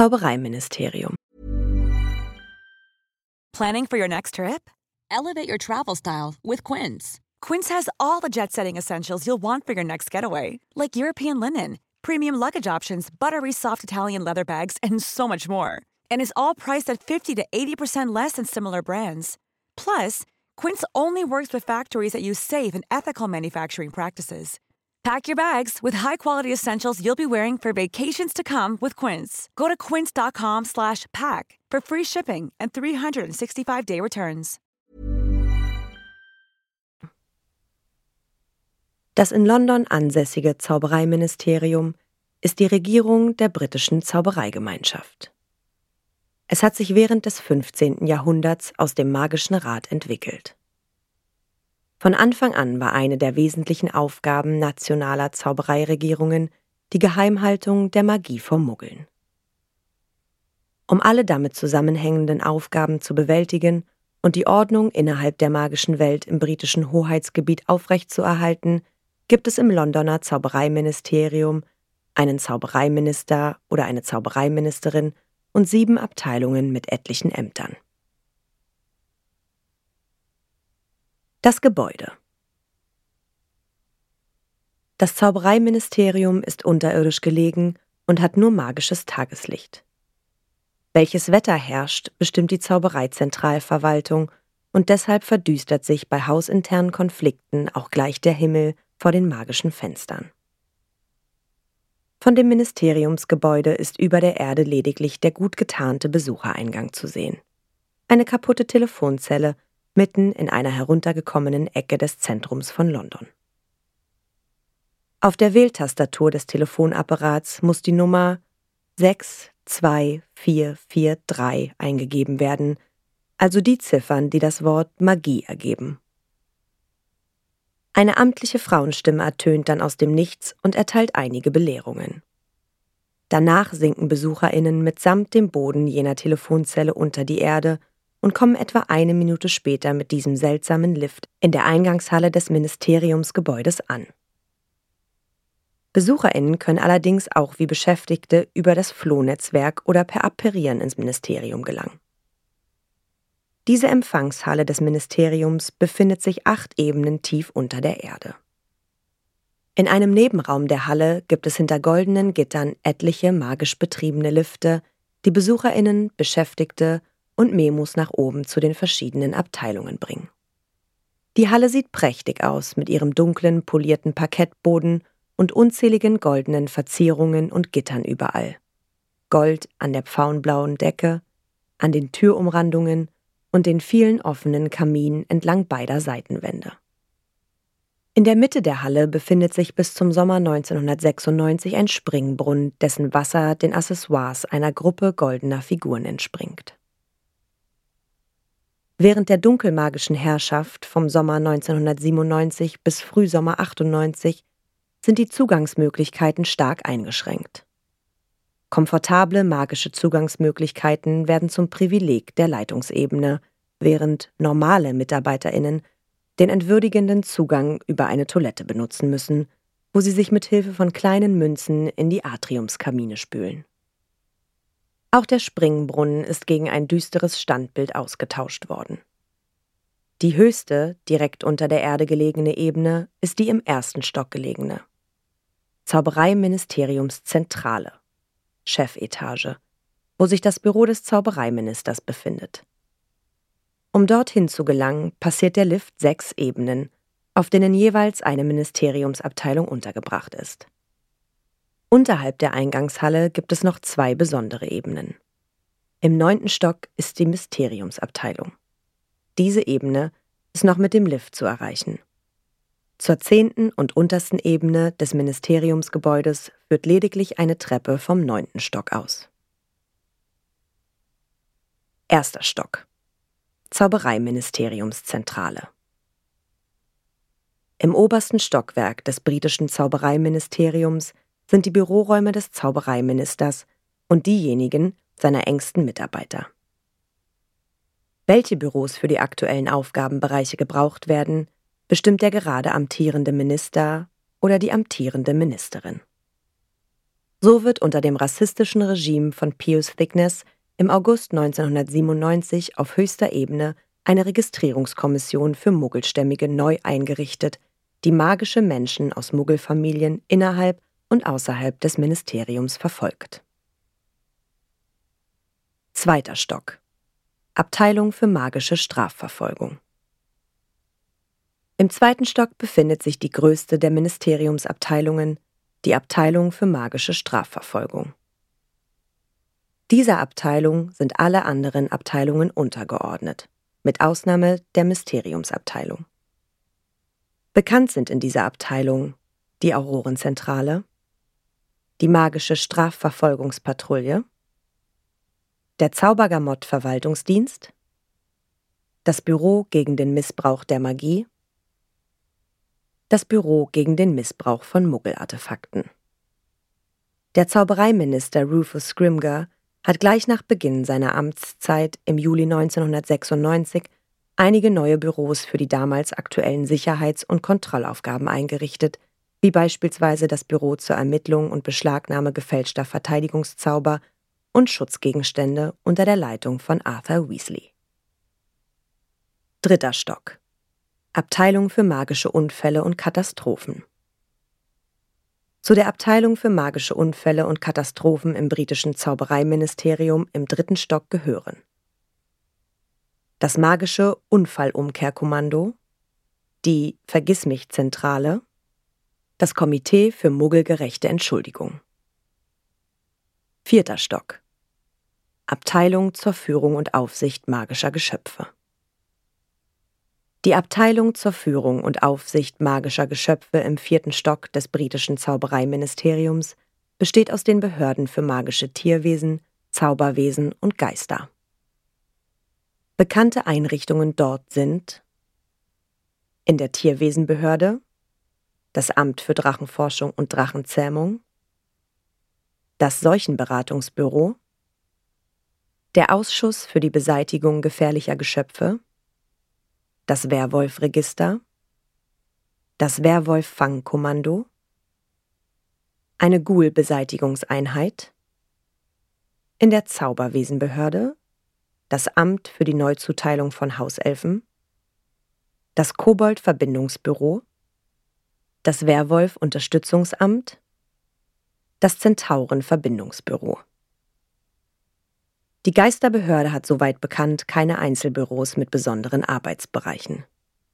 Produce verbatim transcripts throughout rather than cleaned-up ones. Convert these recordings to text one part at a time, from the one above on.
Zaubereiministerium. Planning for your next trip? Elevate your travel style with Quince. Quince has all the jet-setting essentials you'll want for your next getaway, like European linen, premium luggage options, buttery soft Italian leather bags, and so much more. And is all priced at fifty to eighty percent less than similar brands. Plus, Quince only works with factories that use safe and ethical manufacturing practices. Pack your bags with high-quality essentials you'll be wearing for vacations to come with Quince. Go to quince.com slash pack for free shipping and three sixty-five day returns. Das in London ansässige Zaubereiministerium ist die Regierung der britischen Zaubereigemeinschaft. Es hat sich während des fünfzehnten Jahrhunderts aus dem Magischen Rat entwickelt. Von Anfang an war eine der wesentlichen Aufgaben nationaler Zaubereiregierungen die Geheimhaltung der Magie vor Muggeln. Um alle damit zusammenhängenden Aufgaben zu bewältigen und die Ordnung innerhalb der magischen Welt im britischen Hoheitsgebiet aufrechtzuerhalten, gibt es im Londoner Zaubereiministerium einen Zaubereiminister oder eine Zaubereiministerin und sieben Abteilungen mit etlichen Ämtern. Das Gebäude. Das Zaubereiministerium ist unterirdisch gelegen und hat nur magisches Tageslicht. Welches Wetter herrscht, bestimmt die Zaubereizentralverwaltung und deshalb verdüstert sich bei hausinternen Konflikten auch gleich der Himmel vor den magischen Fenstern. Von dem Ministeriumsgebäude ist über der Erde lediglich der gut getarnte Besuchereingang zu sehen. Eine kaputte Telefonzelle mitten in einer heruntergekommenen Ecke des Zentrums von London. Auf der Wähltastatur des Telefonapparats muss die Nummer sechs zwei vier vier drei eingegeben werden, also die Ziffern, die das Wort Magie ergeben. Eine amtliche Frauenstimme ertönt dann aus dem Nichts und erteilt einige Belehrungen. Danach sinken BesucherInnen mitsamt dem Boden jener Telefonzelle unter die Erde und kommen etwa eine Minute später mit diesem seltsamen Lift in der Eingangshalle des Ministeriumsgebäudes an. BesucherInnen können allerdings auch wie Beschäftigte über das Flohnetzwerk oder per Apparieren ins Ministerium gelangen. Diese Empfangshalle des Ministeriums befindet sich acht Ebenen tief unter der Erde. In einem Nebenraum der Halle gibt es hinter goldenen Gittern etliche magisch betriebene Lifte, die BesucherInnen, Beschäftigte und Memos nach oben zu den verschiedenen Abteilungen bringen. Die Halle sieht prächtig aus mit ihrem dunklen, polierten Parkettboden und unzähligen goldenen Verzierungen und Gittern überall. Gold an der pfauenblauen Decke, an den Türumrandungen und den vielen offenen Kaminen entlang beider Seitenwände. In der Mitte der Halle befindet sich bis zum Sommer neunzehnhundertsechsundneunzig ein Springbrunnen, dessen Wasser den Accessoires einer Gruppe goldener Figuren entspringt. Während der dunkelmagischen Herrschaft vom Sommer neunzehnhundertsiebenundneunzig bis Frühsommer achtundneunzig sind die Zugangsmöglichkeiten stark eingeschränkt. Komfortable magische Zugangsmöglichkeiten werden zum Privileg der Leitungsebene, während normale MitarbeiterInnen den entwürdigenden Zugang über eine Toilette benutzen müssen, wo sie sich mit Hilfe von kleinen Münzen in die Atriumskamine spülen. Auch der Springbrunnen ist gegen ein düsteres Standbild ausgetauscht worden. Die höchste, direkt unter der Erde gelegene Ebene ist die im ersten Stock gelegene. Zaubereiministeriumszentrale, Chefetage, wo sich das Büro des Zaubereiministers befindet. Um dorthin zu gelangen, passiert der Lift sechs Ebenen, auf denen jeweils eine Ministeriumsabteilung untergebracht ist. Unterhalb der Eingangshalle gibt es noch zwei besondere Ebenen. Im neunten Stock ist die Mysteriumsabteilung. Diese Ebene ist noch mit dem Lift zu erreichen. Zur zehnten und untersten Ebene des Ministeriumsgebäudes führt lediglich eine Treppe vom neunten Stock aus. Erster Stock. Zaubereiministeriumszentrale. Im obersten Stockwerk des britischen Zaubereiministeriums sind die Büroräume des Zaubereiministers und diejenigen seiner engsten Mitarbeiter. Welche Büros für die aktuellen Aufgabenbereiche gebraucht werden, bestimmt der gerade amtierende Minister oder die amtierende Ministerin. So wird unter dem rassistischen Regime von Pius Thickness im August neunzehnhundertsiebenundneunzig auf höchster Ebene eine Registrierungskommission für Muggelstämmige neu eingerichtet, die magische Menschen aus Muggelfamilien innerhalb und außerhalb des Ministeriums verfolgt. Zweiter Stock. Abteilung für magische Strafverfolgung. Im zweiten Stock befindet sich die größte der Ministeriumsabteilungen, die Abteilung für magische Strafverfolgung. Dieser Abteilung sind alle anderen Abteilungen untergeordnet, mit Ausnahme der Mysteriumsabteilung. Bekannt sind in dieser Abteilung die Aurorenzentrale, die magische Strafverfolgungspatrouille, der Zaubergamott-Verwaltungsdienst, das Büro gegen den Missbrauch der Magie, das Büro gegen den Missbrauch von Muggelartefakten. Der Zaubereiminister Rufus Scrimger hat gleich nach Beginn seiner Amtszeit im Juli neunzehnhundertsechsundneunzig einige neue Büros für die damals aktuellen Sicherheits- und Kontrollaufgaben eingerichtet, wie beispielsweise das Büro zur Ermittlung und Beschlagnahme gefälschter Verteidigungszauber und Schutzgegenstände unter der Leitung von Arthur Weasley. Dritter Stock. Abteilung für magische Unfälle und Katastrophen. Zu der Abteilung für magische Unfälle und Katastrophen im britischen Zaubereiministerium im dritten Stock gehören das magische Unfallumkehrkommando, die Vergissmich-Zentrale, das Komitee für muggelgerechte Entschuldigung. Vierter Stock. Abteilung zur Führung und Aufsicht magischer Geschöpfe. Die Abteilung zur Führung und Aufsicht magischer Geschöpfe im vierten Stock des britischen Zaubereiministeriums besteht aus den Behörden für magische Tierwesen, Zauberwesen und Geister. Bekannte Einrichtungen dort sind in der Tierwesenbehörde das Amt für Drachenforschung und Drachenzähmung, das Seuchenberatungsbüro, der Ausschuss für die Beseitigung gefährlicher Geschöpfe, das Werwolfregister, das Werwolf-Fangkommando, eine Ghoul-Beseitigungseinheit, in der Zauberwesenbehörde das Amt für die Neuzuteilung von Hauselfen, das Kobold-Verbindungsbüro, das Werwolf-Unterstützungsamt, das Zentauren-Verbindungsbüro. Die Geisterbehörde hat soweit bekannt keine Einzelbüros mit besonderen Arbeitsbereichen.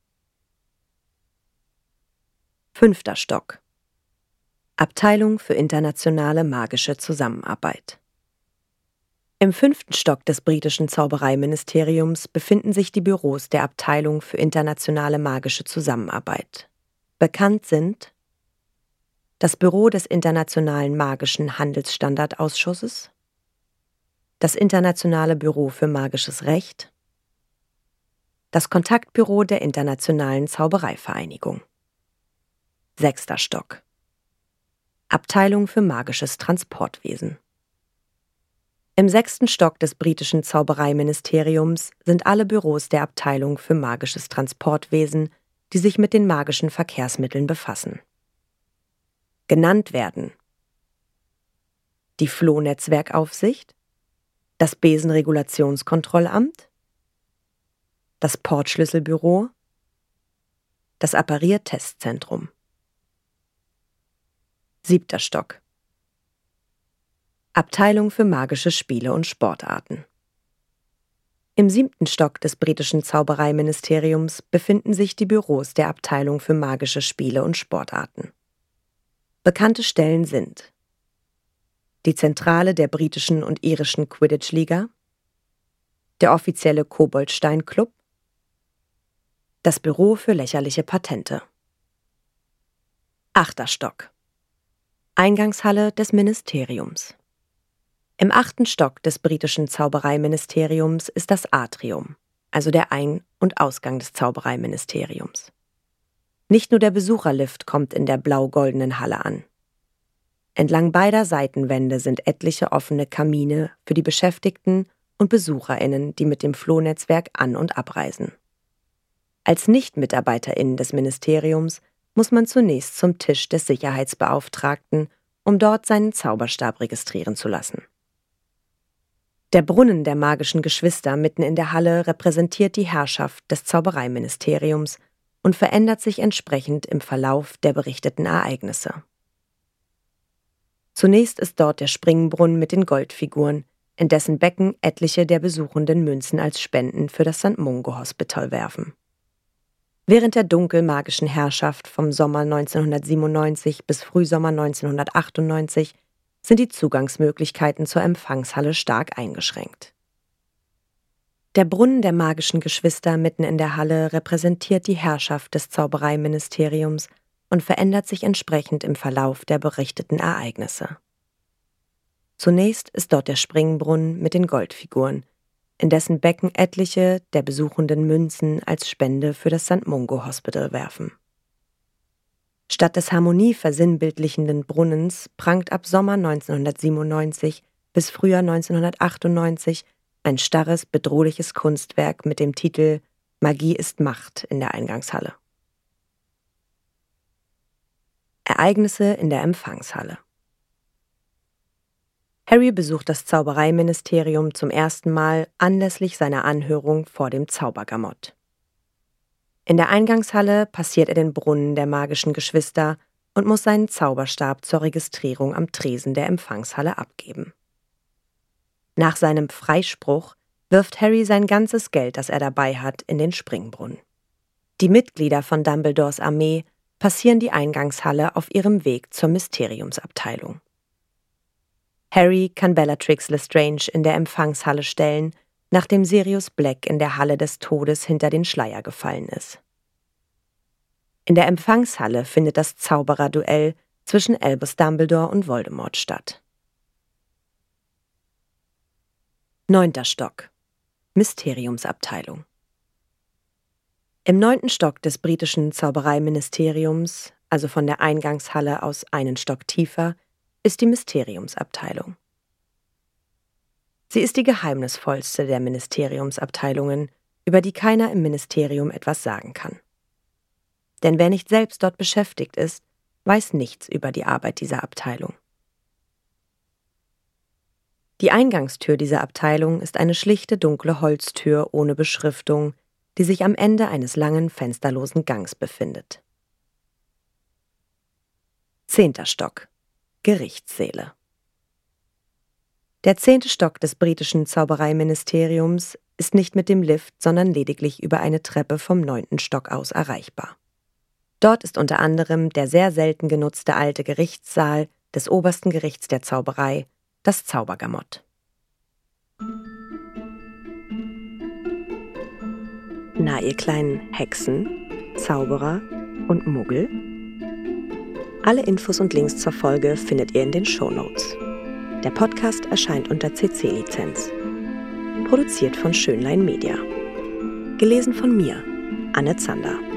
Fünfter Stock. Abteilung für internationale magische Zusammenarbeit. Im fünften Stock des britischen Zaubereiministeriums befinden sich die Büros der Abteilung für internationale magische Zusammenarbeit. Bekannt sind das Büro des Internationalen Magischen Handelsstandardausschusses, das Internationale Büro für magisches Recht, das Kontaktbüro der Internationalen Zaubereivereinigung. Sechster Stock. Abteilung für magisches Transportwesen. Im sechsten Stock des britischen Zaubereiministeriums sind alle Büros der Abteilung für magisches Transportwesen, die sich mit den magischen Verkehrsmitteln befassen. Genannt werden die Flohnetzwerkaufsicht, das Besenregulationskontrollamt, das Portschlüsselbüro, das Appariertestzentrum. Siebter Stock. Abteilung für magische Spiele und Sportarten. Im siebten Stock des britischen Zaubereiministeriums befinden sich die Büros der Abteilung für magische Spiele und Sportarten. Bekannte Stellen sind die Zentrale der britischen und irischen Quidditch-Liga, der offizielle Koboldstein-Club, das Büro für lächerliche Patente. Achter Stock. Eingangshalle des Ministeriums. Im achten Stock des britischen Zaubereiministeriums ist das Atrium, also der Ein- und Ausgang des Zaubereiministeriums. Nicht nur der Besucherlift kommt in der blau-goldenen Halle an. Entlang beider Seitenwände sind etliche offene Kamine für die Beschäftigten und BesucherInnen, die mit dem Flohnetzwerk an- und abreisen. Als NichtmitarbeiterInnen des Ministeriums muss man zunächst zum Tisch des Sicherheitsbeauftragten um dort seinen Zauberstab registrieren zu lassen. Der Brunnen der magischen Geschwister mitten in der Halle repräsentiert die Herrschaft des Zaubereiministeriums und verändert sich entsprechend im Verlauf der berichteten Ereignisse. Zunächst ist dort der Springbrunnen mit den Goldfiguren, in dessen Becken etliche der Besuchenden Münzen als Spenden für das Sankt Mungo Hospital werfen. Während der dunkelmagischen Herrschaft vom Sommer neunzehnhundertsiebenundneunzig bis Frühsommer neunzehnhundertachtundneunzig sind die Zugangsmöglichkeiten zur Empfangshalle stark eingeschränkt. Der Brunnen der magischen Geschwister mitten in der Halle repräsentiert die Herrschaft des Zaubereiministeriums und verändert sich entsprechend im Verlauf der berichteten Ereignisse. Zunächst ist dort der Springbrunnen mit den Goldfiguren, in dessen Becken etliche der Besuchenden Münzen als Spende für das Sankt Mungo Hospital werfen. Statt des Harmonie versinnbildlichenden Brunnens prangt ab Sommer neunzehnhundertsiebenundneunzig bis Frühjahr neunzehnhundertachtundneunzig ein starres, bedrohliches Kunstwerk mit dem Titel »Magie ist Macht« in der Eingangshalle. Ereignisse in der Empfangshalle. Harry besucht das Zaubereiministerium zum ersten Mal anlässlich seiner Anhörung vor dem Zaubergamott. In der Eingangshalle passiert er den Brunnen der magischen Geschwister und muss seinen Zauberstab zur Registrierung am Tresen der Empfangshalle abgeben. Nach seinem Freispruch wirft Harry sein ganzes Geld, das er dabei hat, in den Springbrunnen. Die Mitglieder von Dumbledores Armee passieren die Eingangshalle auf ihrem Weg zur Mysteriumsabteilung. Harry kann Bellatrix Lestrange in der Empfangshalle stellen, nachdem Sirius Black in der Halle des Todes hinter den Schleier gefallen ist. In der Empfangshalle findet das Zaubererduell zwischen Albus Dumbledore und Voldemort statt. Neunter Stock. Mysteriumsabteilung. Im neunten Stock des britischen Zaubereiministeriums, also von der Eingangshalle aus einen Stock tiefer, ist die Mysteriumsabteilung. Sie ist die geheimnisvollste der Ministeriumsabteilungen, über die keiner im Ministerium etwas sagen kann. Denn wer nicht selbst dort beschäftigt ist, weiß nichts über die Arbeit dieser Abteilung. Die Eingangstür dieser Abteilung ist eine schlichte dunkle Holztür ohne Beschriftung, die sich am Ende eines langen, fensterlosen Gangs befindet. Zehnter Stock. Gerichtssäle. Der zehnte Stock des britischen Zaubereiministeriums ist nicht mit dem Lift, sondern lediglich über eine Treppe vom neunten Stock aus erreichbar. Dort ist unter anderem der sehr selten genutzte alte Gerichtssaal des obersten Gerichts der Zauberei, das Zaubergamott. Na, ihr kleinen Hexen, Zauberer und Muggel? Alle Infos und Links zur Folge findet ihr in den Shownotes. Der Podcast erscheint unter C C-Lizenz. Produziert von Schönlein Media. Gelesen von mir, Anne Zander.